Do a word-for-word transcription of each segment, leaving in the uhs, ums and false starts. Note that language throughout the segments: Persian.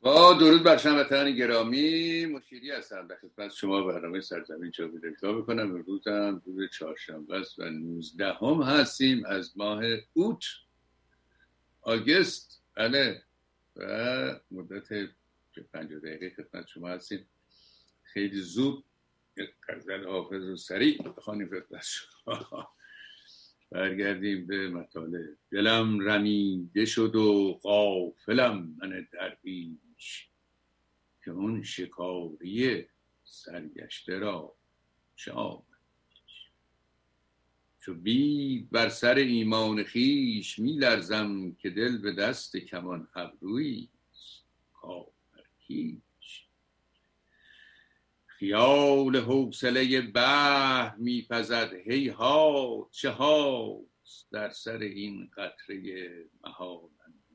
با درود بر هموطنان گرامی، مشیری هستم در خدمت شما. برنامه سرزمین جاوید اجرا بکنم. امروز هم روز چهارشنبه است و نوزدهم هستیم از ماه اوت آگست. بله، و مدت پنجاه دقیقه خدمت شما هستیم. خیلی زود یک غزل حافظ رو سریع بخوانیم خدمت شما. برگردیم به مطالب. دلم رمیده شد و غافلم من درویش، که اون شکاری سرگشته را چه آمد. چو بید بر سر ایمان خویش می لرزم، که دل به دست کمان ابرویی کافر کیش. خیال حوصله بحر می پزد، هیهات چه هاست در سر این قطره محال.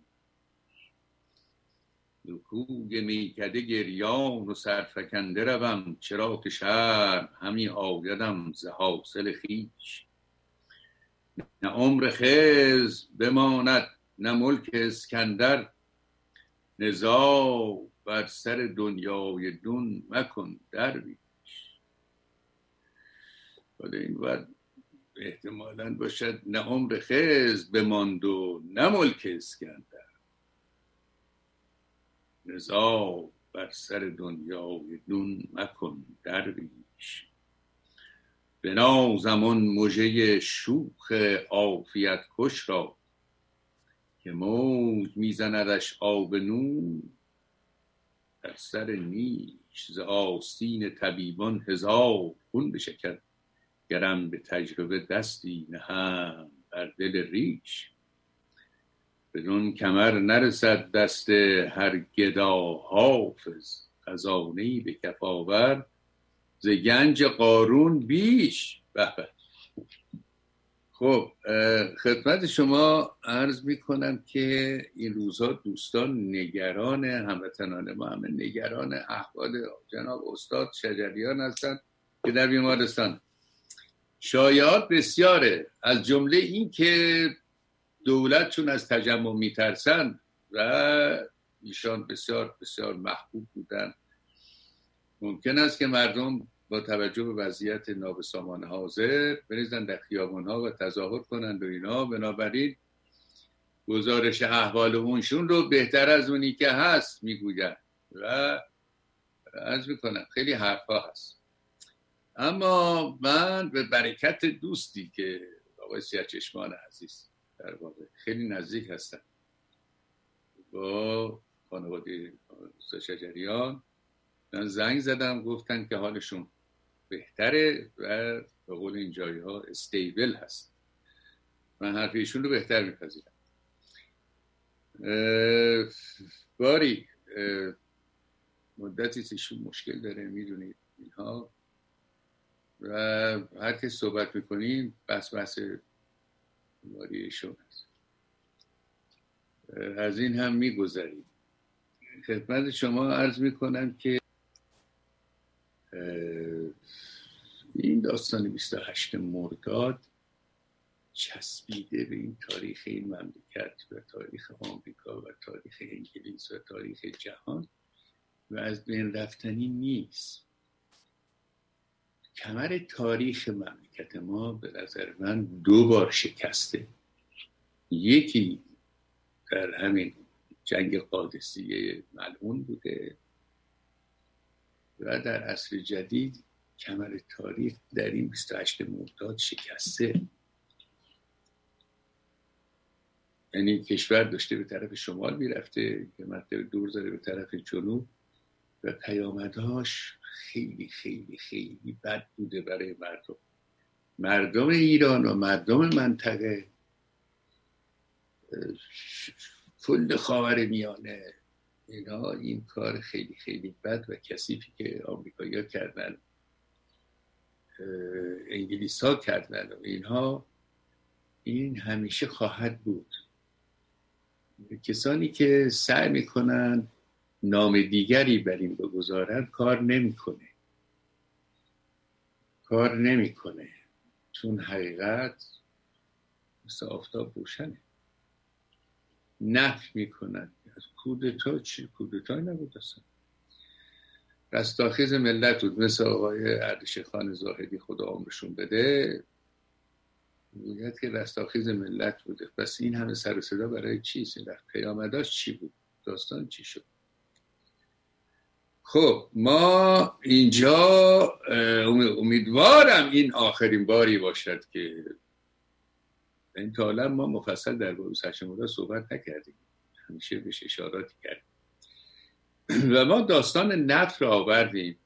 کوی میکده گریان و سرفکنده روم، چرا که شرم همی آیدم ز حاصل خویش. نه عمر خضر بماند نه ملک اسکندر، نزاع بر سر دنیای دون مکن درویش. ولی این وقت احتمالاً باشد نه عمر خضر بماند و نه ملک اسکندر، نزاع بر سر دنیای دون مکن درویش. بنازم آن مژه شوخ عافیت کش را، که موج میزندش آب نون در سر نیش. ز آستین طبیبان هزار خون بشکد، گرم به تجربه دستی نهم بر دل ریش. بدون کمر نرسد دست هر گدا حافظ، خزانه‌ای به کف آور ز گنج قارون بیش. به به. خب خدمت شما عرض می کنم که این روزها دوستان نگران هموطنان ما، همه نگران احوال جناب استاد شجریان هستند که در بیمارستان. شایعات بسیاره، از جمله این که دولت چون از تجمع میترسن و ایشان بسیار بسیار محبوب بودن، ممکن است که مردم با توجه به وضعیت نابسامان حاضر بریزن در خیابان‌ها و تظاهر کنند و اینا. بنابراین گزارش احوال اونشون رو بهتر از اونی که هست میگوین و عرض میکنم خیلی حرفا هست. اما من به برکت دوستی که آقای سیاه‌چشمان عزیز در واقع خیلی نزدیک هستن با خانواده استاد شجریان، من زنگ زدم، گفتن که حالشون بهتره و به قول این جایی ها استیبل هست. من حرف ایشون رو بهتر میپذیرم. باری مدتی ایشون مشکل داره، میدونید اینها، و هر که صحبت میکنیم بس بس بیماری ایشون هست. از این هم میگذاریم. خدمت شما عرض میکنم که این داستان بیست و هشتم مرداد چسبیده به این تاریخ این مملکت و تاریخ آمریکا و تاریخ انگلیس و تاریخ جهان و از بین رفتنی نیست. کمر تاریخ مملکت ما به نظر من دو بار شکسته. یکی در همین جنگ قادسیه ملعون بوده و در عصر جدید کمر تاریخ در این بیست و هشتم مرداد شکسته. یعنی کشور داشته به طرف شمال میرفته که مرتبه دور زده به طرف جنوب و پیامدهاش خیلی خیلی خیلی بد بوده برای مردم مردم ایران و مردم منطقه، کل خاورمیانه. اینا این کار خیلی خیلی بد و کثیفی که آمریکایی‌ها کردن، انگلیس‌ها کردن و اینها، این همیشه خواهد بود. کسانی که سعی میکنن نام دیگری بر این بگذارن کار نمیکنه کار نمیکنه چون حقیقت مثل آفتاب روشنه. نفی میکنن کودتا چی؟ کودتای نبود اصلا. رستاخیز ملت بود، مثل آقای اردشیر زاهدی خدا عمرشون بده، میگوید که رستاخیز ملت بوده. پس این همه سر و صدا برای چیست؟ در پیامداش چی بود؟ داستان چی شد؟ خب ما اینجا امیدوارم این آخرین باری باشد که این تا الان ما مفصل در باب سرشمرده صحبت نکردیم، همیشه بهش اشاراتی کردیم و ما داستان نفت را آوردیم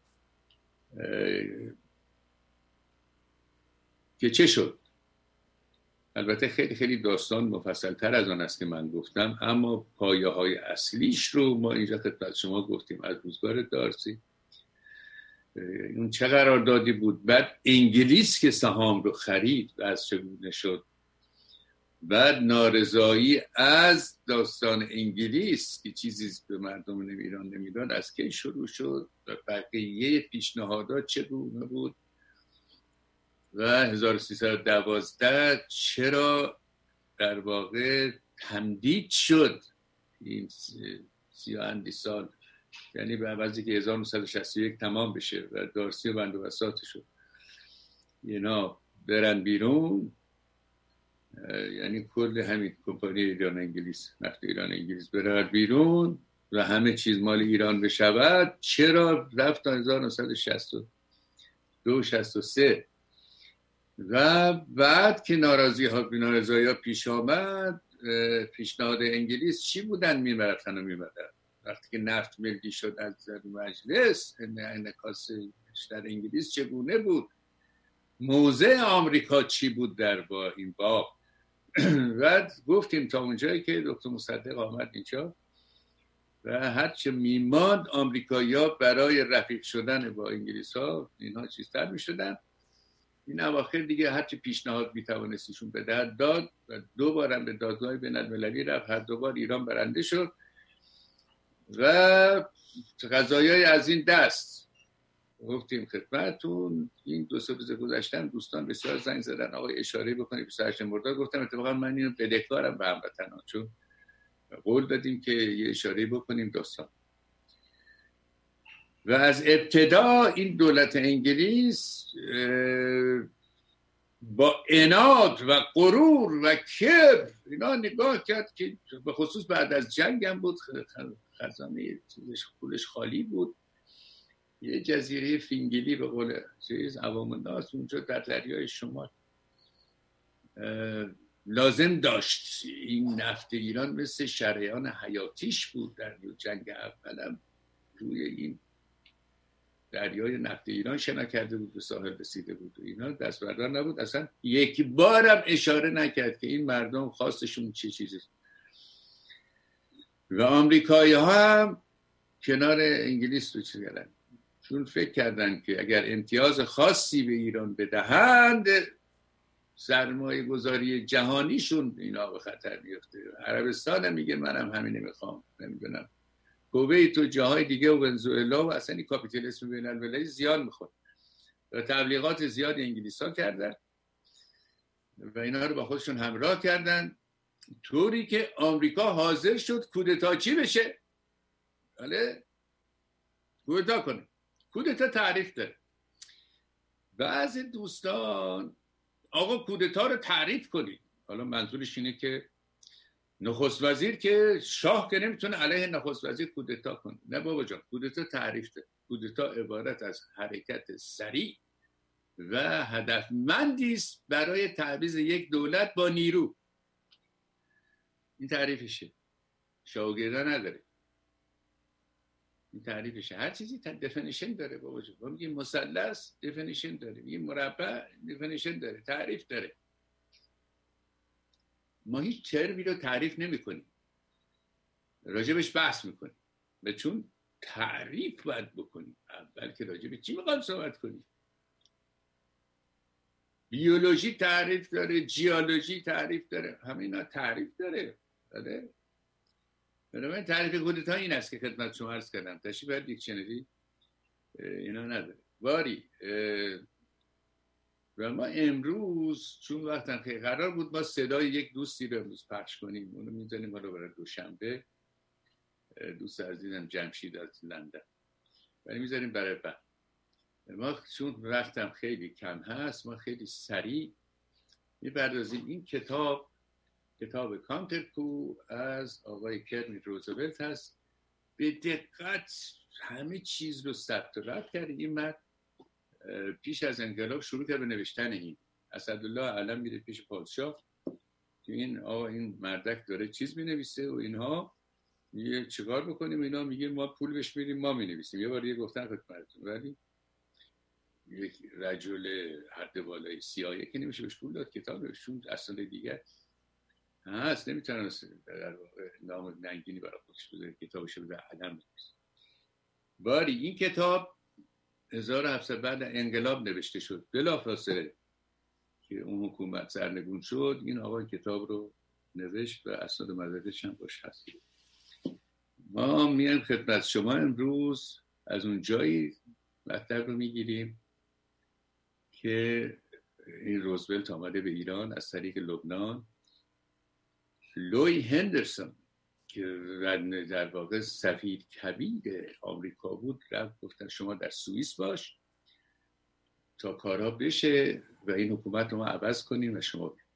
که چه شد. البته خیلی خیلی داستان مفصل تر از آن است که من گفتم، اما پایه های اصلیش رو ما اینجا خدمت شما گفتیم. از روزگار دارسی اون چه قراردادی بود، بعد انگلیس که سهام رو خرید و از چگونه شد، بعد نارضایی از داستان انگلیس که چیزی به مردم ایران نمیداد از کی شروع شد و بقیه پیشنهادات چگونه بود و هزار و سیصد و دوازده چرا در واقع تمدید شد این سی و اندی سال، یعنی به عوضی که هزار و نهصد و شصت و یک تمام بشه و دارسی و بند و بساط شد اینا برن بیرون، یعنی کل همین کمپانی ایران انگلیس، نفت ایران انگلیس برن بیرون و همه چیز مال ایران بشود، چرا رفت تا هزار و نهصد و شصت و دو شصت و سه و بعد که ناراضی ها نارضایی ها پیش آمد، پیشنهاد انگلیس چی بودن؟ میبرفتن و میبردن. وقتی که نفت ملی شد از مجلس، انعکاس در انگلیس چگونه بود؟ موضع آمریکا چی بود در با این باب؟ و گفتیم تا اونجایی که دکتر مصدق آمد اینجا و هرچه میماند آمریکایی‌ها برای رفیق شدن با انگلیس ها اینها چیزتر میشدن. این اواخر دیگه هرچی پیشنهاد میتوانستیشون بدهد داد و دو بارم به دادگاه بین‌المللی رفت، هر دو بار ایران برنده شد و قضایای از این دست گفتیم خدمتتون. این دو سه روز گذشتن دوستان بسیار زنگ زدن آقای اشاره بکنید به سرشمرده، گفتم اتفاقا من اینو بدهکارم به هموطنان، چون قول دادیم که یه اشاره بکنیم داستان. و از ابتدا این دولت انگلیس با عناد و غرور و کبر اینا نگاه کرد که به خصوص بعد از جنگ هم بود، خزانه پولش خالی بود، یه جزیره فینگلی به قول چیز عوام الناس اونجا در دریای شمال لازم داشت. این نفت ایران مثل شریان حیاتیش بود در جنگ اولم، روی این دریای نفت ایران شنا کرده بود، به ساحل رسیده بود و اینا دست بردار نبود، اصلا یک بارم اشاره نکرد که این مردم خواستشون چه چیزی. و آمریکایی ها هم کنار انگلیس رو چیز کردن، چون فکر کردن که اگر امتیاز خاصی به ایران بدهند سرمایه گذاری جهانیشون اینا به خطر میفته. عربستان هم میگه منم همینه میخوام، نمیدونم کویت و جاهای دیگه و ونزوئلا و اصلا این کاپیتالیسم بین المللی زیان میخورد و تبلیغات زیاد انگلیس ها کردن و اینا رو با خودشون همراه کردن، طوری که آمریکا حاضر شد کودتا چی بشه؟ بله کودتا کنه. کودتا تعریف داره. بعضی دوستان آقا کودتا رو تعریف کنید، حالا منظورش اینه که نخست وزیر که شاه که نمیتونه علیه نخست وزیر کودتا کنه. نه بابا جان، کودتا تعریف ده. کودتا عبارت از حرکت سریع و هدفمندی است برای تعویض یک دولت با نیرو. این تعریفشه، شاگردا نداره. این تعریفشه. هر چیزی تا دفینیشن داره بابا جان. ما میگیم مثلث دفینیشن داره، میگیم مربع دفینیشن داره، تعریف داره. ما هیچ ترمی رو تعریف نمی کنیم، راجبش بحث میکنیم، و چون تعریف باید بکنیم اول که راجب چی میخوایم صحبت کنیم. بیولوژی تعریف داره، جیولوژی تعریف داره، همه اینا تعریف داره. بله بنابراین تعریف کودتا این است که خدمت شما عرض کردم. تشریف بر دیکشنری اینا نداره واری. و ما امروز چون وقتا که قرار بود ما صدای یک دوستی رو امروز پخش کنیم، اونو میذاریم حالا برای دوشنبه، دوست عزیزم جمشید از لندن، ولی میذاریم برای بعد. ما چون وقتم خیلی کم هست ما خیلی سریع میپردازیم. این کتاب کتاب کانترپو از آقای کرمیت روزولت هست. به دقت همه چیز رو ثبت و رد کرد. این مرد پیش از انقلاب شروع کرد به نوشتن این. اسدالله علم میره پیش پادشاه که این آقا این مردک داره چیز مینویسه و اینها، میگه چیکار بکنیم؟ اینا میگه ما پول بهش میدیم ما مینویسیم. یه بار یه گفتن خدمتتون، ولی یک رجل حد بالای سیاهی که نمیشه بهش پول داد کتاب نوشتون اصلا دیگه هست، نمیتونن در واقع نام ننگینی برای خودش بذاره کتابش رو به علم بنویسه. باری این کتاب هزار و هفتصد بعد انقلاب نوشته شد. بلافاصله که اون حکومت سرنگون شد این آقای کتاب رو نوشت و اسناد مدرکش هم باش هست. ما میایم خدمت شما امروز از اون جایی مطلب رو میگیریم که این روزولت آمده به ایران از طریق لبنان. لوی هندرسون که در واقع سفیر کبیر آمریکا بود رفت گفتن شما در سوئیس باش تا کارها بشه و این حکومت رو ما عوض کنیم و شما بید.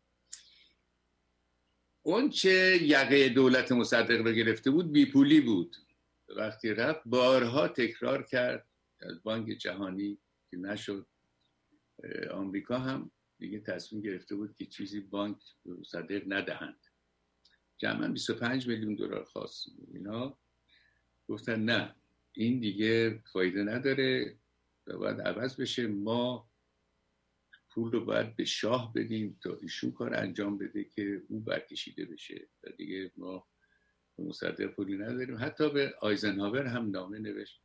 اون چه یقه دولت مصدق رو گرفته بود بیپولی بود. وقتی رفت بارها تکرار کرد از بانک جهانی که نشد. آمریکا هم دیگه تصمیم گرفته بود که چیزی بانک مصدق ندهند. جمعاً بیست و پنج میلیون دلار خواست. اینا گفتن نه این دیگه فایده نداره و باید عوض بشه. ما پول رو باید به شاه بدیم تا ایشون کار انجام بده که او برکشیده بشه و دیگه ما مصدق پولی نداریم. حتی به آیزنهاور هم نامه نوشت.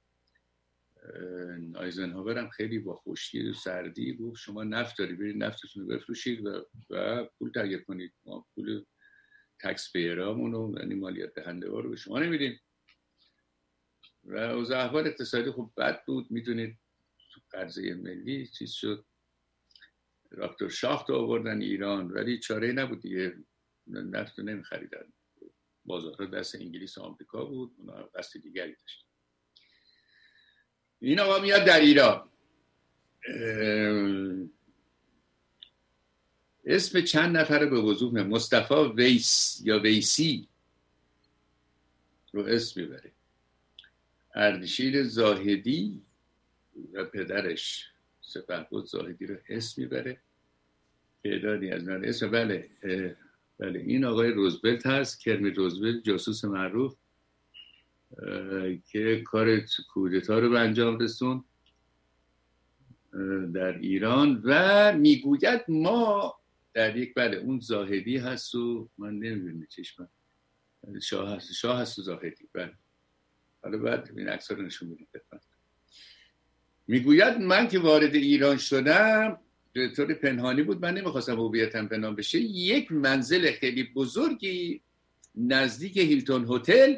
آیزنهاور هم خیلی با خشکی و سردی گفت شما نفت داری برید نفتتون رو بفروشید و, و پول تهیه کنید، ما پول تکس پیرامون و یعنی مالیات دهنده ها رو به شما نمیدیم. و اوضاع احوال اقتصادی خوب بد بود. میدونید قرضه ملی چیز شد، راکتور شاخت رو آوردن ایران ولی چاره نبود دیگه، نفت رو نمیخریدن. بازارها دست انگلیس و آمریکا بود، اونا قصد دیگری داشت. این آقا میاد در ایران. اسم چند نفر به وضوح مصطفی ویس یا ویسی رو اسم میبره. اردشیر زاهدی و پدرش سپهبد زاهدی رو اسم میبره. تعدادی از من اسم. بله بله این آقای روزولت هست، کرمیت روزولت، جاسوس معروف که کار کودتا رو به انجام رسون در ایران و میگوید ما در یک بله اون زاهدی هست و من نمیبینم چشمم شاه هست شاه هست و زاهدی. بله حالا بعد این عکس‌ها رو نشون میدیم. میگوید من که وارد ایران شدم به طور پنهانی بود، من نمیخواستم هویتم پنهان بشه. یک منزل خیلی بزرگی نزدیک هیلتون هتل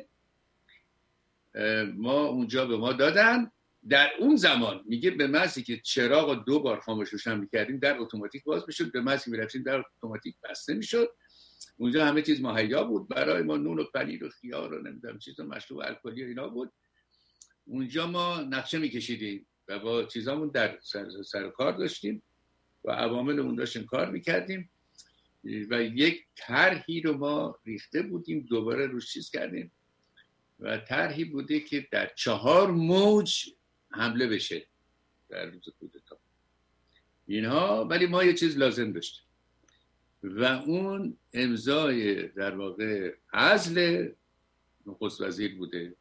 ما اونجا به ما دادن. در اون زمان میگه به محضی که چراغ دو بار خاموش روشن میکردیم در اتوماتیک باز میشد، به محضی میرفتیم در اتوماتیک بسته میشد. اونجا همه چیز مهیا بود برای ما، نون و پنیر و خیار و نمیدونم چیز و مشروب الکلی و اینا بود. اونجا ما نقشه میکشیدیم و با چیزامون در سر, سر کار داشتیم و عواملمون داشتیم کار میکردیم و یک طرحی رو ما ریخته بودیم دوباره روش چیز کردیم و طرحی بوده که در چهار موج حمله بشه در روز کودتا اینها. ولی ما یه چیز لازم داشتیم و اون امضای در واقع عزل نخست وزیر بوده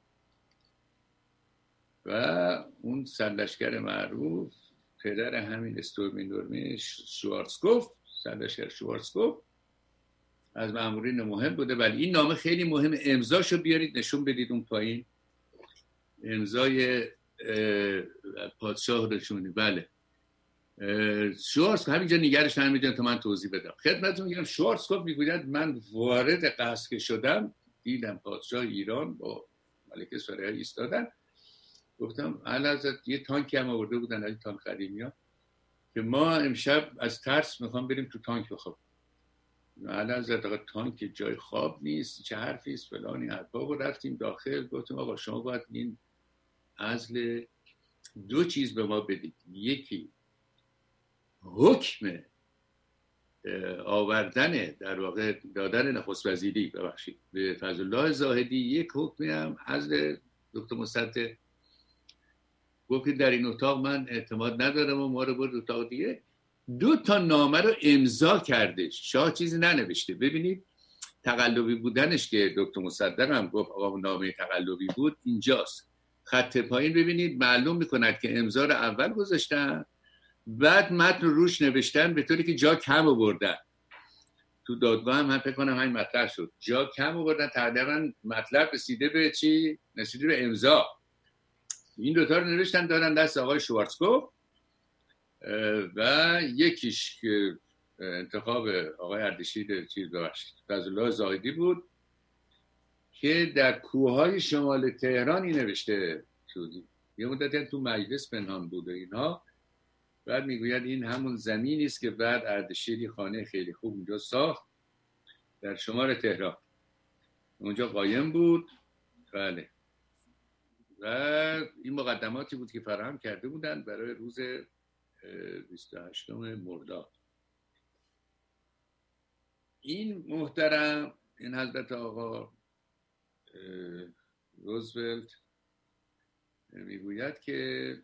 و اون سرلشکر معروف پدر همین استورمی نورمی شوارزکوف، سرلشکر شوارزکوف از مامورین مهم بوده. ولی این نامه خیلی مهم، امضاشو بیارید نشون بدید اون پایین، امضای پادشاه رشونی. بله شوارزکوف همینجا نگرش نمیدونم تا من توضیح بدم خدمتتون. میگم شوارزکوف میگوید من وارد قصر که شدم دیدم پادشاه ایران با ملکه سوریه ایستادن. گفتم اعلیحضرت یه تانکی هم آورده بودن از تانک قدیمی ها که ما امشب از ترس میخوام بریم تو تانک بخوابیم. معلن زد آقا تانک جای خواب نیست، چه حرفی است فلانی حرفا. و رفتیم داخل، گفتیم آقا شما باید این عزل دو چیز به ما بدید، یکی حکم آوردن در واقع دادن نخست وزیری ببخشید به فضلالله زاهدی، یک حکمی هم عزل دکتر مصدق. گفت که در این اتاق من اعتماد ندارم و ما رو برد اتاق دیگه. دو تا نامه رو امضا کرده، شاه چیزی ننوشته. ببینید تقلبی بودنش که دکتر مصدق هم گفت آقا نامه تقلبی بود، اینجاست خط پایین ببینید معلوم میکند که امضا رو اول گذاشتن، بعد متن روش نوشتن به طوری که جا کم آوردن. تو دادگاه هم, هم فکر کنم همین مطلب شد، جا کم آوردن، تقریبا مطلب رسیده به چی؟ رسیده به امضا. این دوتا رو نوشتن دادن دست آقای شوارتزکوف و یکیش که انتخاب آقای اردشیر چیز ببخشید فضلالله زاهدی بود که در کوههای شمال تهرانی نوشته شد. یه مدت تو مجلس پنهان بود و اینها. بعد میگوید این همون زمینی است که بعد اردشیر خانه خیلی خوب اونجا ساخت در شمال تهران، اونجا قایم بود. بله. و این مقدماتی بود که فراهم کرده بودن برای روز بیست و هشتم مرداد. این محترم، این حضرت آقا روزولت میگوید که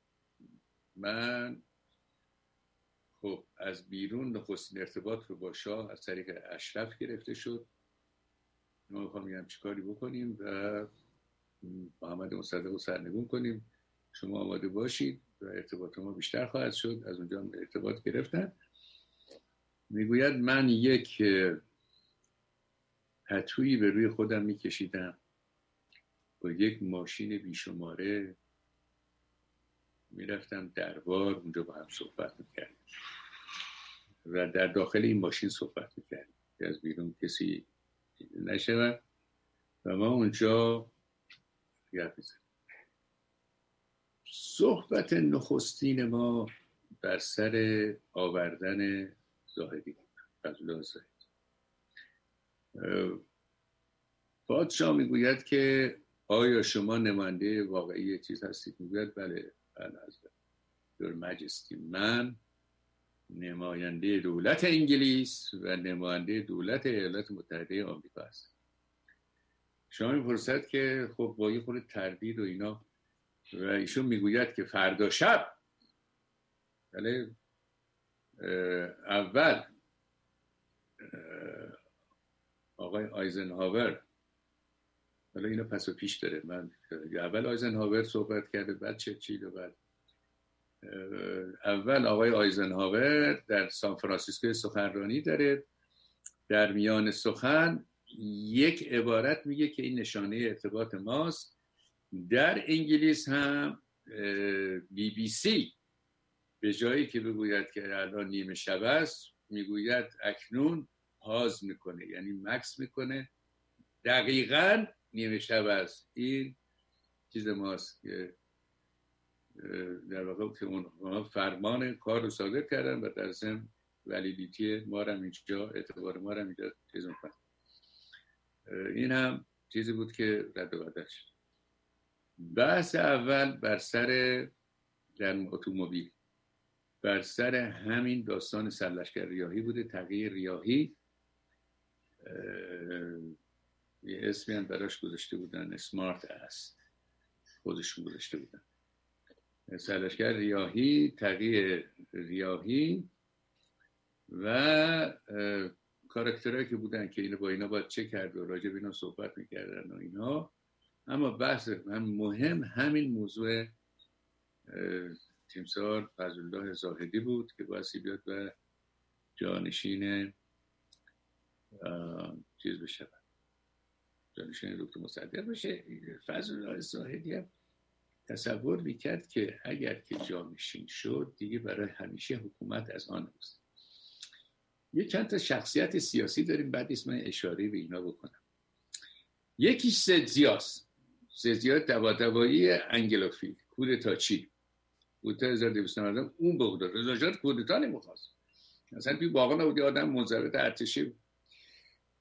من خب از بیرون نخستین ارتباط رو با شاه از طریق اشرف گرفته شد. ما میخوام میگم چی کاری بکنیم و محمد مصدق رو سرنگون کنیم، شما آماده باشید و ارتباط ما بیشتر خواهد شد. از اونجا هم ارتباط گرفتن. میگوید من یک پتویی به روی خودم میکشیدم، با یک ماشین بیشماره میرفتم دربار، اونجا با هم صحبت میکردیم و در داخل این ماشین صحبت میکردیم که از بیرون کسی نشود و ما اونجا یاد میزنیم. صحبت نخستین ما بر سر آوردن زاهدی، فضلالله زاهدی. پادشاه میگوید که آیا شما نماینده واقعی چیز هستید؟ میگوید بله بله حضرت در مجستی، من نماینده دولت انگلیس و نماینده دولت ایالات متحده آمریکا هستم. شما میپرسد که خب با یه خورده تردید و اینا و ایشون میگوید که فردا شب بله اول آقای آیزنهاور، حالا اینو پس و پیش داره، من اول آیزنهاور صحبت کرده بعد چرچیل و بعد اول آقای آیزنهاور در سان فرانسیسکو سخنرانی داره. در میان سخن یک عبارت میگه که این نشانه ارتباط ماست. در انگلیس هم بی بی سی به جایی که بگوید که الان نیمه شب است میگوید اکنون پاز میکنه، یعنی مکس میکنه، دقیقاً نیمه شب است. این چیز ماست که در واقع که اون فرمان کار رو صادر کردن و در ضمن ولیدیتی ما رو اینجا، اعتبار ما رو اینجا چیز میکنن. این هم چیزی بود که رد و بدل شد. بحث اول بر سر در اتومبیل بر سر همین داستان سرلشکر ریاحی بوده، تغییر ریاحی. یه اسمی هم براش گذاشته بودن، اسمارت است، خودشون گذاشته بودن. سرلشکر ریاحی، تغییر ریاحی و کاراکترهایی که بودن که اینو با اینا باید چه کرد و راجع به اینا صحبت میکردن و اینا. اما بحث هم مهم همین موضوع تیمسار فضلالله زاهدی بود که بایستی بیاد و جانشین چیز بشه، جانشین دکتر مصدق بشه. فضلالله زاهدی هم تصور میکرد که اگر که جانشین شد دیگه برای همیشه حکومت از آن است. یه چند تا شخصیت سیاسی داریم، بعد اسم من اشاره به اینا بکنم. یکیش سدزیاست، سدزیا دبادبایی انگلوفیل، کودتاچی، کودتا هزار و دویست و نود، اون بود. رضا شاه کودتا نمیخواست، اصلا توی باغ نبود، آدم منضبط ارتشی بود.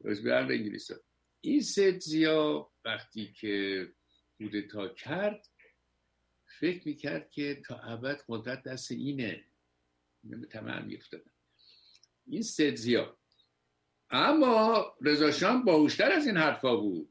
برم به انگلیس ها. این سید زیا وقتی که کودتا کرد فکر میکرد که تا ابد قدرت دست اینه، اینه تمام میفتادن این سید زیا. اما رضا شاه باهوشتر از این حرفا بود.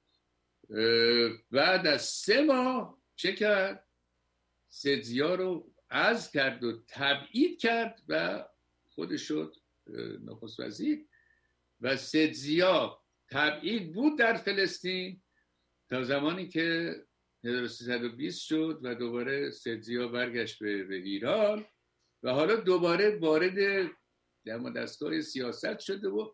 بعد از سه ماه چه کرد؟ سید زیا رو عزل کرد و تبعید کرد و خودش شد نخست وزیر. و سید زیا تبعید بود در فلسطین تا زمانی که هزار و سیصد و بیست شد و دوباره سید زیا برگشت به, به ایران و حالا دوباره وارد در دستگاه سیاست شده و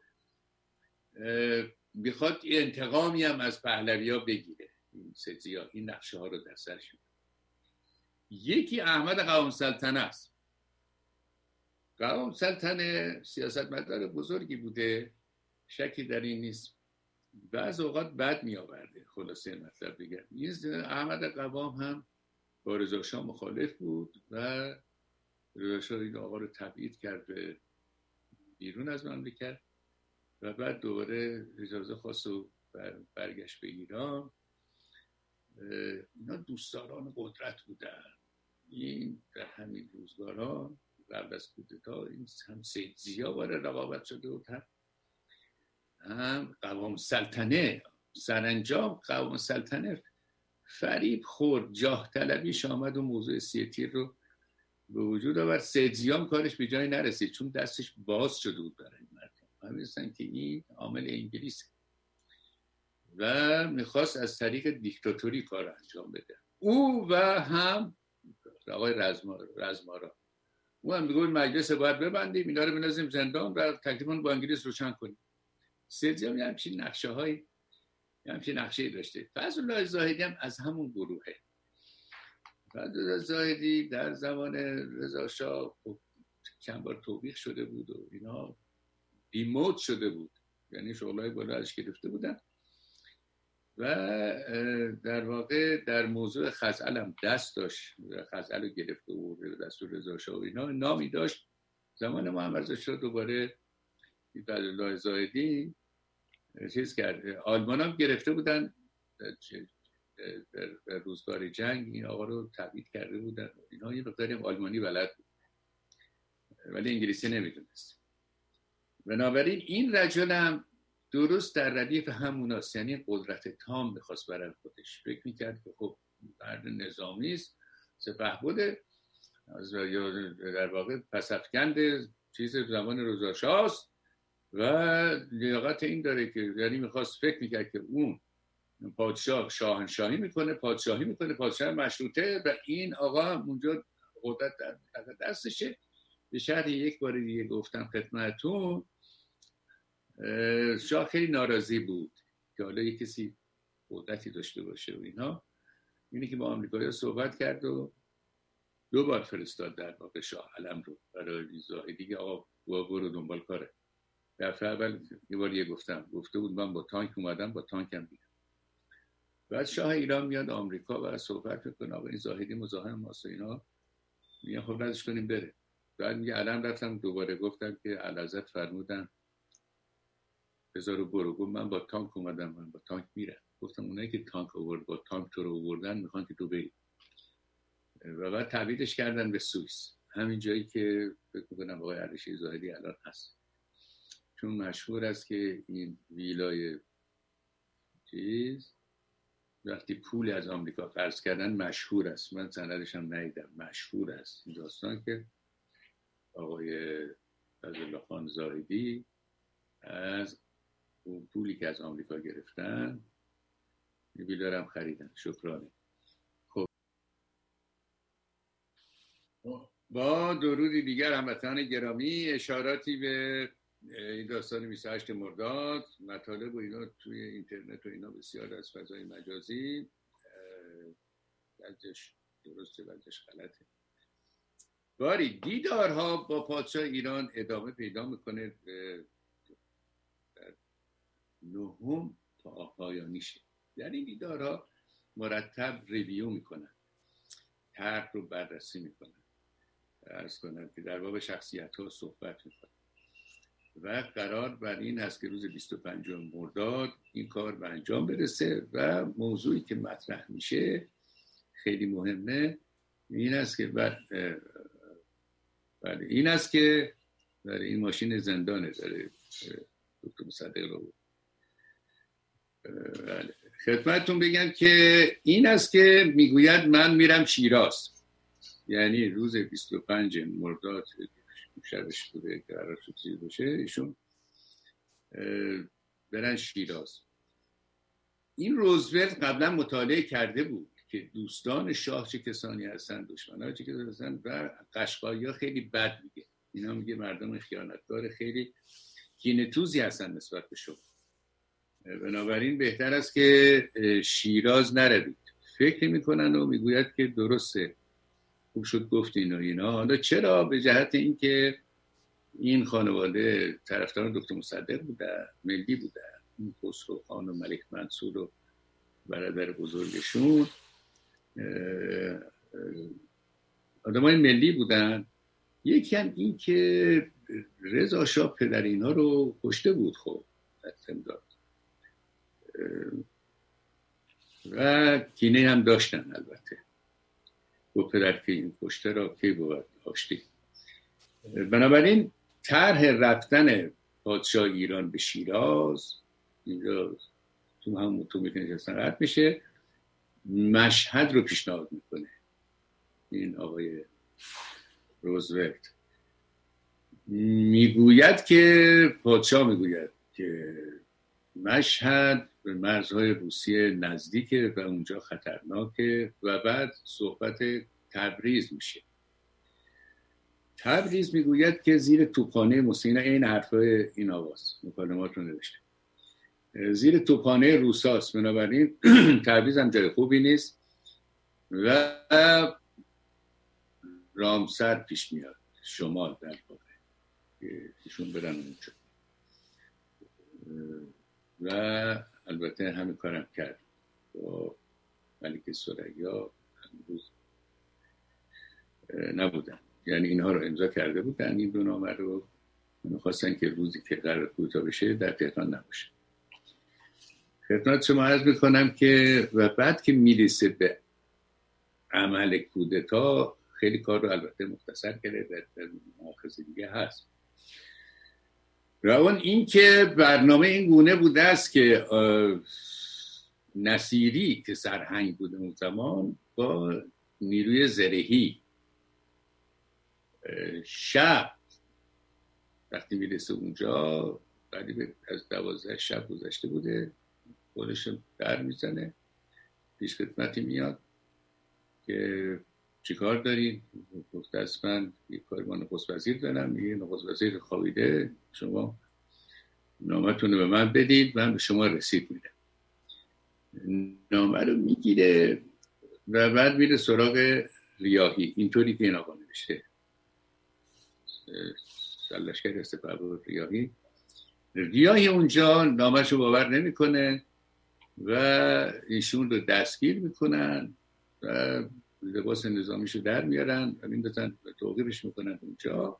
میخواد انتقامی هم از پهلوی ها بگیره. این سید زیا این نقشه ها رو در سرش میده. یکی احمد قوام سلطنه است. قوام سلطنه سیاستمدار بزرگی بوده، شکی در این نیست. بعض اوقات بد می آورده. خلاصه مطلب بگم این احمد قوام هم با رضا شاه مخالف بود و رضا شاه این آقا رو تبعید کرد به بیرون از مملکت و بعد دوباره اجازه خواست و برگشت به ایران. اینا دوستداران قدرت بودن. این در همین روزگاران قبل از کودتا این هم سید زیا وارد رقابت شده بود، هم هم قوام سلطنه. سرانجام قوام سلطنه فریب خورد، جاه طلبیش آمد و موضوع سی تیر رو به وجود آورد. سید زیا کارش به جای نرسید چون دستش باز شده بود برای مردم. همیستن که این عامل انگلیس و میخواست از طریق دیکتاتوری کار انجام بده. او و هم آقای رزمارا او هم میگوید مجلس باید ببندیم، اینا رو بنازیم زندان و تکلیفون با انگلیس روشن کنیم. سید زیا هم همچین نقشه های همچین نقشه داشته. فضلالله زاهدی هم از همون گروهه. فضلالله زاهدی در زمان رضا شاه چند بار توبیخ شده بود و اینا بیموت شده بود، یعنی شغلای بالا ازش گرفته بودن و در واقع در موضوع خزعل هم دست داشت. خزعل رو گرفته بود به دستور رضا شاه و اینا نامی داشت. زمان محمد رضا شاه دوباره فضلالله زاهدی چیز کرد. آلمان هم گرفته بودن در روزگار جنگ این آقا رو تبعید کرده بودن. اینا یه مقداری آلمانی بلد بود ولی انگلیسی نمیدونست. بنابراین این رجل هم درست در ردیف هموناست، یعنی قدرت تام میخواست برای خودش. فکر میکرد که خب مرد نظامی است، سپهبده، در واقع پس‌افکند چیز زمان رضا شاه است و لیاقت این داره که یعنی میخواست فکر میکرد که اون پادشاه شاهنشاهی میکنه، پادشاهی میکنه، پادشاه مشروطه و این آقا اونجا قدرت در دستشه. به شرح یک بار دیگه گفتم خدمتتون شاه خیلی ناراضی بود که حالا یک کسی قدرتی داشته باشه و اینا. اینی که با آمریکایی‌ها صحبت کرد و دو بار فرستاد در واقع شاه علم رو برای زاهدی که آقا برو دنبال کاره. دفعه اول یه بار یه گفتم گفته بود من با تانک اومدم با تانکم بیام. بعد شاه ایران میاد آمریکا و صحبت میکنه آقا این زاهدی مزاحم ماست و اینا، میگن خب ردش کنیم بره. بعد میگه علم رفتم دوباره گفتم که اعلیحضرت فرمودن بذارو برو. گفت من با تانک اومدم، من با تانک میرم. گفتم اونایی که تانک آورد با تانک تو رو آوردن میخوان که تو بری. و بعد تبعیدش کردن به سوئیس، همین جایی که فکر میکنم آقای علیشیر زاهدی الان هست. چون مشهور است که این ویلای چیز وقتی پول از آمریکا قرض کردن مشهور است. من سندش هم ندیدم، مشهور است این داستان که آقای فضلالله خان زاهدی از اون پولی که از آمریکا گرفتن ویلارم خریدن. شکرانه. خب با درودی دیگر هموطنان گرامی، اشاراتی به این داستان بیست و هشت مرداد، مطالب و اینا توی اینترنت و اینا بسیار از فضای مجازی بعضش درسته بعضش غلطه. باری دیدارها با پادشاه ایران ادامه پیدا میکنه در نهم تا پایانی شه. در این دیدارها مرتب ریویو میکنن، طرح رو بررسی میکنن، عرض کنم که در باب شخصیت ها صحبت میکنن و قرار بر این هست که روز بیست و پنجم مرداد این کار به انجام برسه و موضوعی که مطرح میشه خیلی مهمه این است که بعد بله این است که برای این ماشین زندانه داره دکتر مصدق رو بله. خدمتتون بگم که این است که میگوید من میرم شیراز، یعنی روز بیست و پنج مرداد شبش بوده که قرار شد چیز باشه ایشون برن شیراز. این روزولت قبلا مطالعه کرده بود که دوستان شاه چه کسانی هستن، دشمنان چه کسانی هستن و قشقایی‌ها خیلی بد میگه، اینا میگه مردم خیانتکار خیلی کینه‌توزی هستن نسبت به شما، بنابراین بهتر است که شیراز نروید. فکر میکنن و میگوید که درسته، خوب شد گفتین و اینا. حالا چرا؟ به جهت اینکه این خانواده طرفدار دکتر مصدق بوده، ملی بوده، این خسرو خان و ملک منصور و برادر بزرگشون آدمای ملی بودن. یکی هم این که رضا شاه پدر اینا رو کشته بود، خب داد و کینه هم داشتن البته با پدر که این کشته را کی بود آشتی. بنابراین طرح رفتن پادشاه ایران به شیراز اینجا تو هم متومی که نشستن رد میشه، مشهد رو پیشنهاد میکنه این آقای روزولت. میگوید که پادشاه میگوید که مشهد به مرزهای روسیه نزدیکه و اونجا خطرناکه و بعد صحبت تبریز میشه. تبریز میگوید که زیر توپخانه موسینا، این حرفای این آواز مکالمات رو نوشته، زیر توپخانه روساست، بنابراین تبریز هم جای خوبی نیست و رامسر پیش میاد شمال در واقع ایشون برن اونجا و البته همین کارم کرد با ملک ثریا امروز نبودن، یعنی اینها رو امضا کرده بودن این دو نامه رو، میخواستن که روزی که قرار کوتاه بشه در تهران نباشه. خدمت شما عرض میکنم که و بعد که میرسه به عمل کودتا خیلی کار رو البته مختصر کرده، در مؤاخذه دیگه هست و اون این که برنامه این گونه بوده است که نصیری که سرهنگ بوده اون زمان با نیروی زرهی شب وقتی میرسه اونجا قریب از دوازده شب گذشته بوده، خودش در میزنه، پیش خدمتی میاد که چیکار دارین؟ گفته است من یک کاری با نخست وزیر دارم، میگه نخست وزیر خوابیده، شما نامتون رو به من بدید من به شما رسید میدم. نامه رو میگیره و بعد میره سراغ ریاحی، اینطوری که این آقا نوشته سرلشکر استقبال ریاحی. ریاحی اونجا نامش رو باور نمیکنه و ایشون رو دستگیر میکنن و لباس نظامیشو در میارن و میندازن توقیفش میکنن اونجا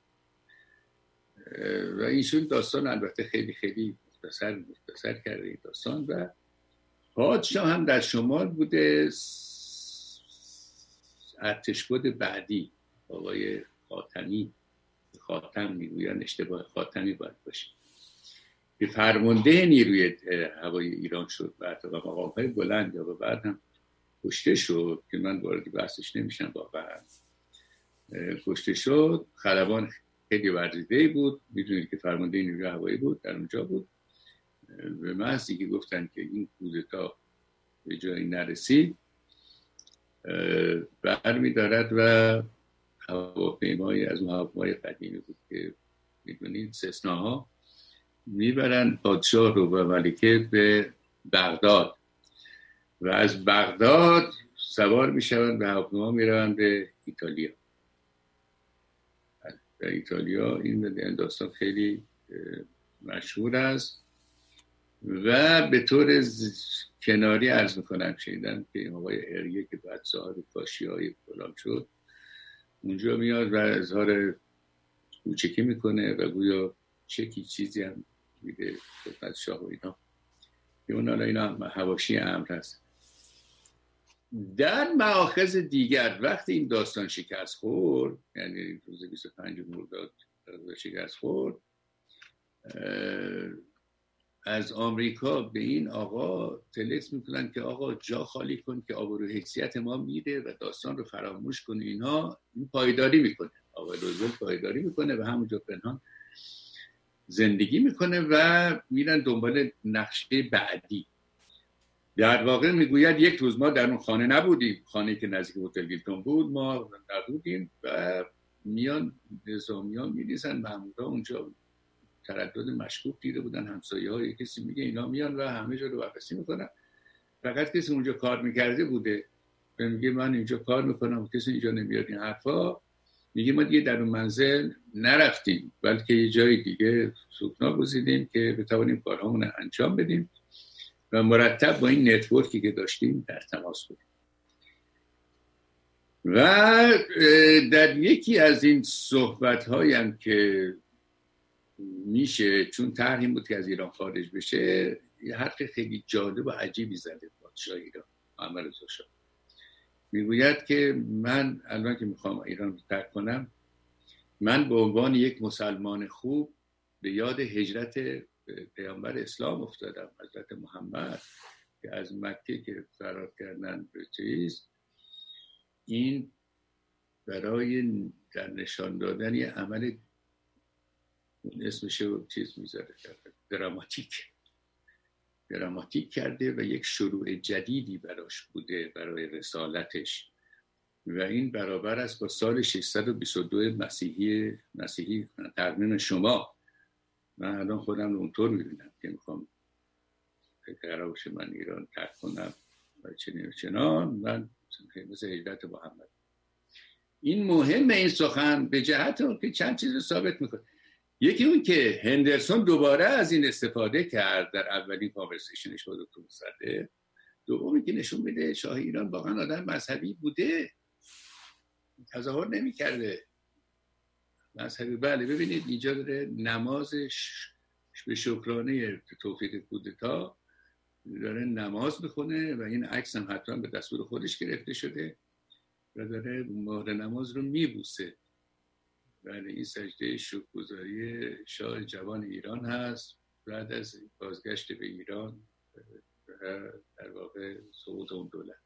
و ایشون داستان البته خیلی خیلی مختصر مختصر کرده این داستان. و پادشاه هم در شمال بوده، ارتشبد بعدی آقای خاتمی، خاتم میگوین اشتباه خاتمی باید باشه، که فرمانده نیروی هوایی ایران شد بعد و مقام‌های بلند یا بعد هم کشته شد که من وارد بحثش نمیشم، واقعا کشته شد. خلبان خیلی ورزیده‌ای بود، میدونید که فرمانده نیروی هوایی بود، در اونجا بود. به محضی که گفتن که این کودتا به جایی نرسید برمی‌دارد و هواپیمایی از اون هواپیمای قدیمی بود که میدونید سسناها میبرن پادشاه رو و ملکه به بغداد و از بغداد سوار میشون به هواپیما میرون به ایتالیا. در ایتالیا این داستان خیلی مشهور است و به طور کناری عرض میکنم شنیدم که این آقای اریه که بعد صاحب کاشی‌های فلان شد اونجا میاد و اظهار کوچکی میکنه و گویا چکی چیزی هم میده خدمت شاه و اینا، که اون حالا اینا هم حواشی امر هست. در مآخذ دیگر وقتی این داستان شکست خورد، یعنی روز بیست و پنجم مرداد شکست خورد، از آمریکا به این آقا تلکس میکنن که آقا جا خالی کن که آبرو حیثیت ما میره و داستان رو فراموش کنه. اینا این پایداری میکنه، آقا روزولت پایداری میکنه و همونجا پنهان زندگی میکنه و میرن دنبال نقشه بعدی. در واقع میگوید یک روز ما در اون خانه نبودیم، خانه که نزدیک هتل ویلتون بود ما نبودیم و میان نظامیان میریزن مامورا اونجا تردد مشکوک دیده بودن، همسایه های کسی میگه اینا میان و همه جا رو بررسی میکنن، فقط کسی اونجا کار میکرده بوده و میگه من اینجا کار میکنم کسی اینجا نمیاد. این حرفا میگه ما دیگه در اون منزل نرفتیم بلکه یه جای دیگه سوکنا گزیدیم که بتوانیم کارهامون انجام بدیم و مرتب با این نتورکی که داشتیم در تماس بودیم. و در یکی از این صحبت‌هایی هم که میشه، چون طرح بود که از ایران خارج بشه، یه حرف خیلی جالب و عجیبی زده پادشاه ایران محمد رضا شاه. میگوید که من الان که میخوام ایران رو ترک کنم، من به عنوان یک مسلمان خوب به یاد هجرت پیامبر اسلام افتادم، حضرت محمد که از مکه که فرار کردن به چیز، این برای در نشان دادن یه عمل اسمش رو چیز میذاره دراماتیک دراماتیک کرده و یک شروع جدیدی براش بوده برای رسالتش و این برابر است با سال ششصد و بیست و دو مسیحی مسیحی تقویم شما. من الان خودم رو اونطور میبینم که میخوام قرار باشه من ایران ترک کنم و چنین و چنان، من مثل هجرت محمد. این مهمه این سخن به جهت اون که چند چیز رو ثابت میکنه. یکی اون که هندرسون دوباره از این استفاده کرد در اولین کانورسیشنش با دکتر مصدق. دومی که نشون میده شاه ایران واقعا آدم مذهبی بوده، تظاهر نمی کرده مذهبی. بله ببینید اینجا داره نمازش به شکرانه توفیق کودتا داره نماز بخونه و این عکس هم حتما به دستور خودش گرفته شده و داره مهر نماز رو میبوسه. بله این سجده شکرگزاری شاه جوان ایران هست بعد از بازگشت به ایران در واقع صعود اون دولت.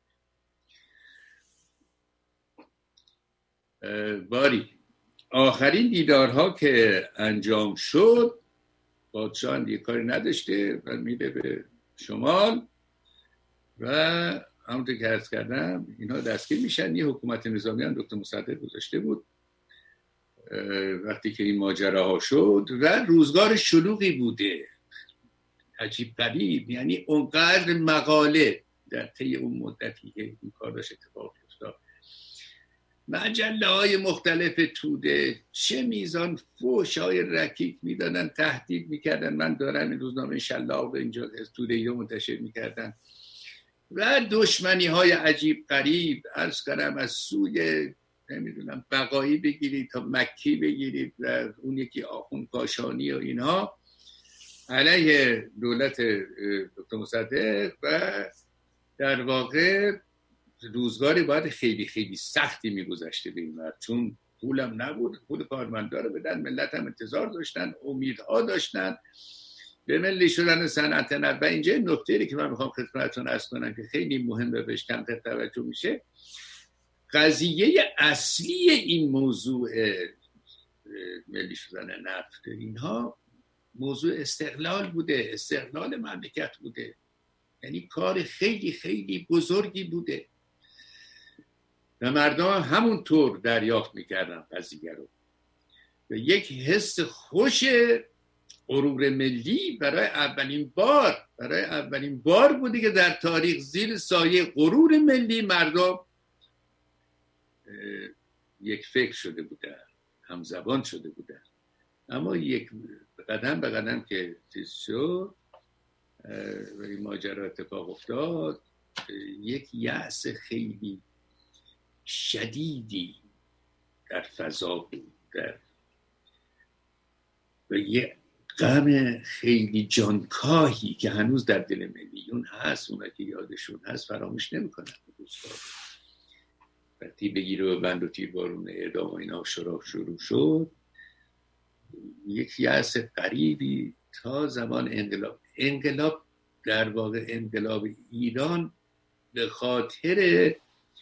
باری آخرین دیدارها که انجام شد، پادشاه دیگه کاری نداشته و میده به شمال و همونطور که عرض کردم اینا دستگیر میشن. یه حکومت نظامی هم دکتر مصدق گذاشته بود وقتی که این ماجراها شد و روزگار شلوغی بوده، عجیب غریب، یعنی اونقدر مقاله در طی اون مدتی که این کار داشت اتفاق افتاد، مجله های مختلف توده چه میزان فحش های رکیک میدادن، تهدید میکردن. من دارم این روزنامه شلاق اینجا از توده ای منتشر میکردن و دشمنی های عجیب غریب عرض کردم از سوی نمیدونم بقایی بگیرید تا مکی بگیرید و اون یکی آخوند کاشانی و اینها علیه دولت دکتر مصدق و در واقع روزگاری باید خیلی خیلی سختی میگذشته به این مرد، چون پولم نبود، پول کارمندا رو بدن، ملت هم انتظار داشتن، امیدها داشتن به ملی شدن صنعت نفت. و اینجا نکته‌ای که من میخوام خدمتتون عرض کنم که خیلی مهمه بهش کم توجه میشه، قضیه اصلی این موضوع ملی شدن نفت اینها موضوع استقلال بوده، استقلال مملکت بوده، یعنی کار خیلی خیلی بزرگی بوده و مردم همونطور دریافت میکردن قضیه رو و یک حس خوش غرور ملی برای اولین بار برای اولین بار بوده که در تاریخ زیر سایه غرور ملی مردم یک فکر شده بودن، همزبان شده بودن. اما یک قدم به قدم که چیز شد و این ماجرا اتفاق افتاد، یک یأس خیلی شدیدی در فضا بود در و یه غم خیلی جانکاهی که هنوز در دل میلیون هست، اونا که یادشون هست فراموش نمیکنن. وقتی بگیره و بند و تیربارون اعدام و اینا شروع شروع شد، یک یأس غریبی تا زمان انقلاب انقلاب در واقع انقلاب ایران به خاطر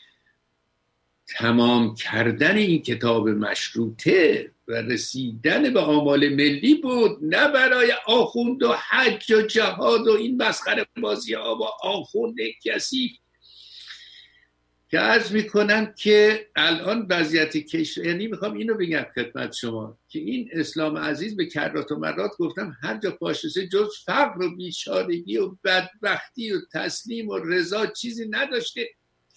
تمام کردن این کتاب مشروطه و رسیدن به آمال ملی بود، نه برای آخوند و حج و جهاد و این مسخره بازی ها با آخوند کسی. که عرض میکنم که الان وضعیت کشور، یعنی میخوام اینو بگم خدمت شما که این اسلام عزیز به کرات و مرات گفتم هر جا پاشسته جز فقر و بیچارگی و بدبختی و تسلیم و رضا چیزی نداشته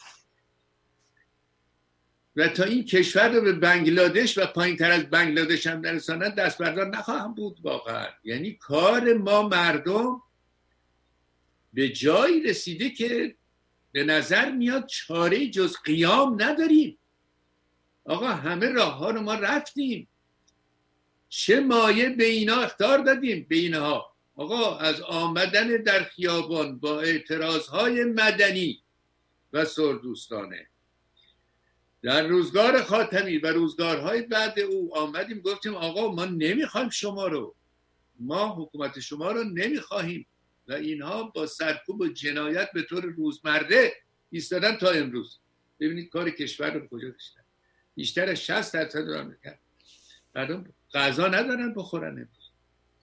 و تا این کشور رو به بنگلادش و پایین تر از بنگلادش هم نرسانن دست بردار نخواهم بود واقعا. یعنی کار ما مردم به جایی رسیده که به نظر میاد چاره جز قیام نداریم. آقا همه راه ها رو ما رفتیم، چه مایه به اینا اخطار دادیم به اینها. آقا از آمدن در خیابان با اعتراض های مدنی و سردوستانه در روزگار خاتمی و روزگارهای بعد او آمدیم گفتیم آقا ما نمیخوایم شما رو، ما حکومت شما رو نمیخواهیم و اینها با سرکوب و جنایت به طور روزمره ایستادن تا امروز. ببینید کار کشور رو کجا داشتن. بیشتر از شصت درصد دارن میکنن، مردم غذا ندارن بخورن امروز.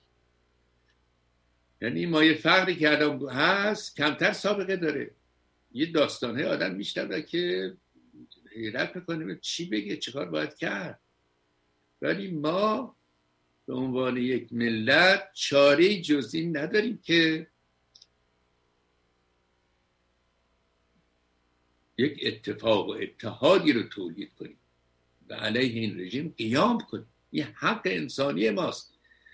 یعنی مایه فقری که الان هست کمتر سابقه داره. یه داستانه آدم میشنوه که حیرت میکنه چی بگه، چه کار باید کرد. ولی ما به عنوان یک ملت چاره جز این نداریم که یک اتفاق و اتحادی رو تولید کنیم و علیه این رژیم قیام کنیم. این حق انسانی ماست.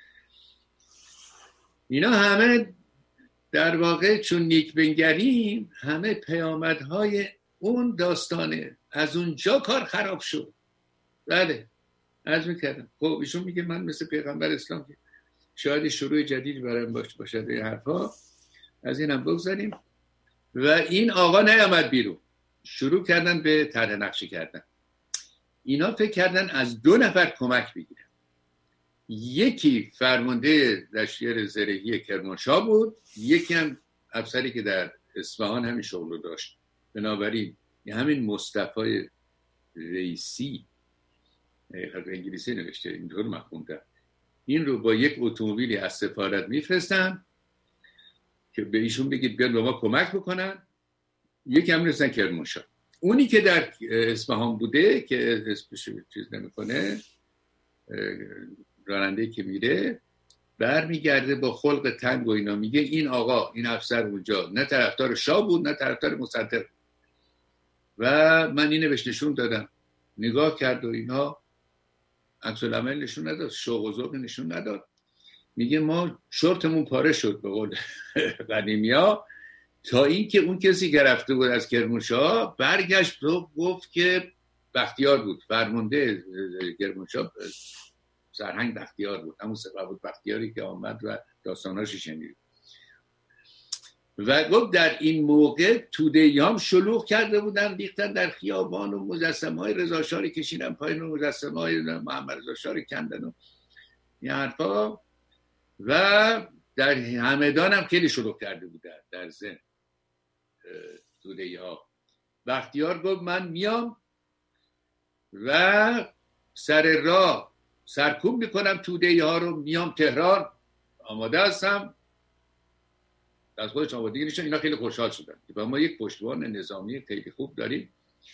اینا همه در واقع چون نیک بنگریم همه پیامدهای اون داستانه. از اونجا کار خراب شد. بله عرض میکردم. خب ایشون میگه من مثل پیغمبر اسلام که شاید شروع جدیدی برایم باش باشد این حرفا، از اینم بگذاریم. و این آقا نیامد بیرون، شروع کردن به طرح نقشه کردن. اینا فکر کردن از دو نفر کمک بگیرن. یکی فرمانده دشتیر زرهی کرمانشاه بود، یکی هم افسری که در اصفهان همین شغل رو داشت. بنابراین همین مصطفی رئیسی، خط انگلیسی نوشته اینطور من خوندم، این رو با یک اتومبیلی از سفارت میفرستن که به ایشون بگید بیان به ما کمک بکنن. یکی هم رسن کرمانشاه. اونی که در اصفهان بوده که اسمش چیز نمیکنه، راننده که میره برمیگرده با خلق تنگ و اینا، میگه این آقا این افسر اونجا نه طرفدار شاه بود نه طرفدار مصدق و من اینو بهش نشون دادم. نگاه کرد و اینا عکس العمل نشون نداد، شوق و ذوق نشون نداد. میگه ما شورتمون پاره شد به قول قدیمیا، تا اینکه اون کسی که رفته بود از کرمانشاه برگشت و گفت که بختیار بود، فرمانده کرمانشاه سرهنگ بختیار بود، همون سپاه بود بختیاری که آمد و داستاناشو شنید و گفت در این موقع توده‌ای هم شلوغ کرده بودن، ریختن در خیابان و مجسمه های رضا شاه رو کشیدن پایین و مجسمه های محمد رضا شاه رو کندن و این حرفا و در همدان هم خیلی شلوغ کرده بودن در ضمن توده‌ای ها. بختیار گفت من میام و سر راه سرکوب میکنم توده‌ای ها رو، میام تهران، آماده هستم. از خودش آمادگی نشون. اینا خیلی خوشحال شدن که با ما یک پشتوان نظامی خیلی خوب داریم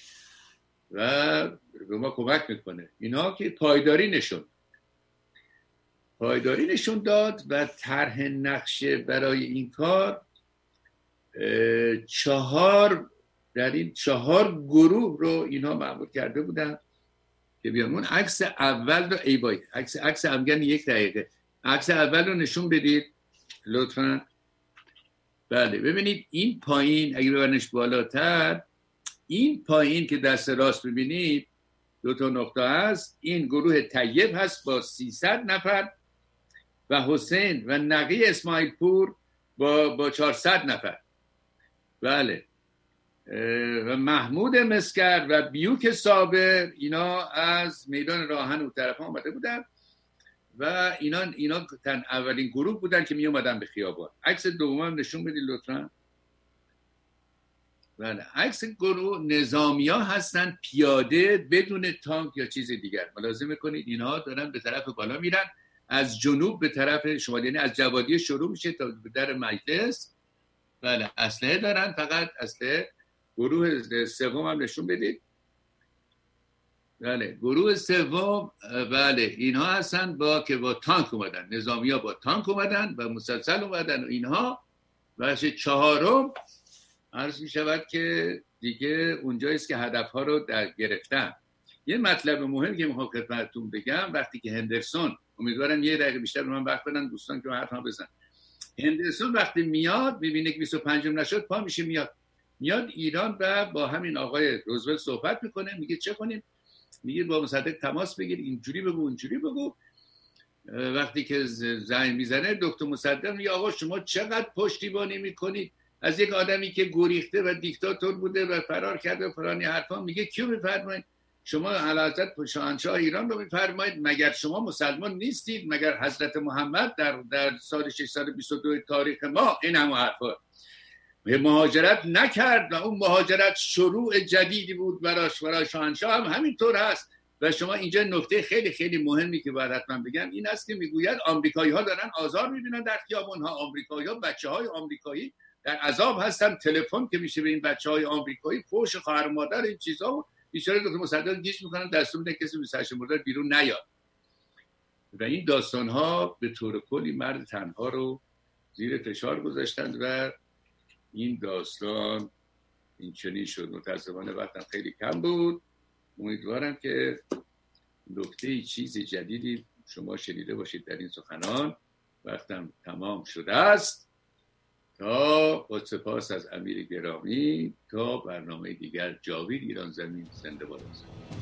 و به ما کمک میکنه. اینا که پایداری نشون پایداری نشون داد و طرح نقشه برای این کار چهار در این چهار گروه رو اینا معمول کرده بودن که بیان. اون عکس اول رو ای بای عکس عکس همگن یک دقیقه عکس اول رو نشون بدید لطفاً. بله ببینید این پایین اگه ببرنش بالاتر، این پایین که دست راست ببینید دو تا نقطه هست، این گروه طیب هست با سیصد نفر و حسین و نقی اسماعیل پور با با چهارصد نفر. بله. و محمود مسکر و بیوک صابر اینا از میدان راهن اون طرف آمده بودن و اینا اینا تن اولین گروه بودن که می اومدن به خیابان. عکس دومم نشون بدید لطفا. بله، عکس گروه نظامیا هستن، پیاده بدون تانک یا چیز دیگر. ملاحظه کنید اینها دارن به طرف بالا میرن، از جنوب به طرف شمال، یعنی از جوادیه شروع میشه تا به در مجلس. بله، اسلحه دارن، فقط اسلحه. گروه سوم هم نشون بدید. بله، گروه سوم بله اینها هستن با که با تانک اومدن، نظامیا با تانک اومدن و مسلسل اومدن و اینها. بخش چهارم عرض می شود که دیگه اونجاییست که هدفها رو در گرفتن. یه مطلب مهم که میخوام خدمتتون بگم، وقتی که هندرسون، امیدوارم یه دقیقه بیشتر به من وقت بدن دوستان که من حرفم بزنن. هندرسون وقتی میاد میبینه که بیست و پنجم نشد، پا میشه میاد میاد ایران و با همین آقای روزولت صحبت میکنه، میگه چه کنیم؟ میگه با مصدق تماس بگیر، اینجوری بگو اونجوری بگو. وقتی که زنگ میزنه دکتر مصدق میگه آقا شما چقدر پشتیبانی میکنید از یک آدمی که گریخته و دیکتاتور بوده و فرار کرده و فلانی حرفا. میگه کیو میفرمایید؟ شما اعلیحضرت شاهنشاه ایران رو میفرمایید؟ مگر شما مسلمان نیستید؟ مگر حضرت محمد در در سال ششصد و بیست و دو تاریخ ما این همه حرفا مهاجرت نکرد و اون مهاجرت شروع جدیدی بود براش، برای شاهنشاه هم همینطور هست. و شما اینجا نکته خیلی خیلی مهمی که باید حتما بگم این است که میگوید آمریکایی‌ها دارن آزار میبینن در خیابون‌ها، آمریکایی‌ها بچه‌های آمریکایی در عذاب هستن، تلفن که میشه به این بچه‌های آمریکایی، فوش خواهر و مادر، این چیزا و بیچاره دکتر مصدق گیج میکنن دستور میدن کسی بیست و هشت مرداد بیرون نیاد. و این داستان‌ها به طور کلی مرد تنها رو زیر فشار گذاشتند و این داستان این چنین شد. متاسفانه وقتم خیلی کم بود. امیدوارم که نکته چیز جدیدی شما شنیده باشید در این سخنان. وقتم تمام شده است. تا با سپاس از امیر گرامی، تا برنامه دیگر. جاوید ایران زمین زنده باد.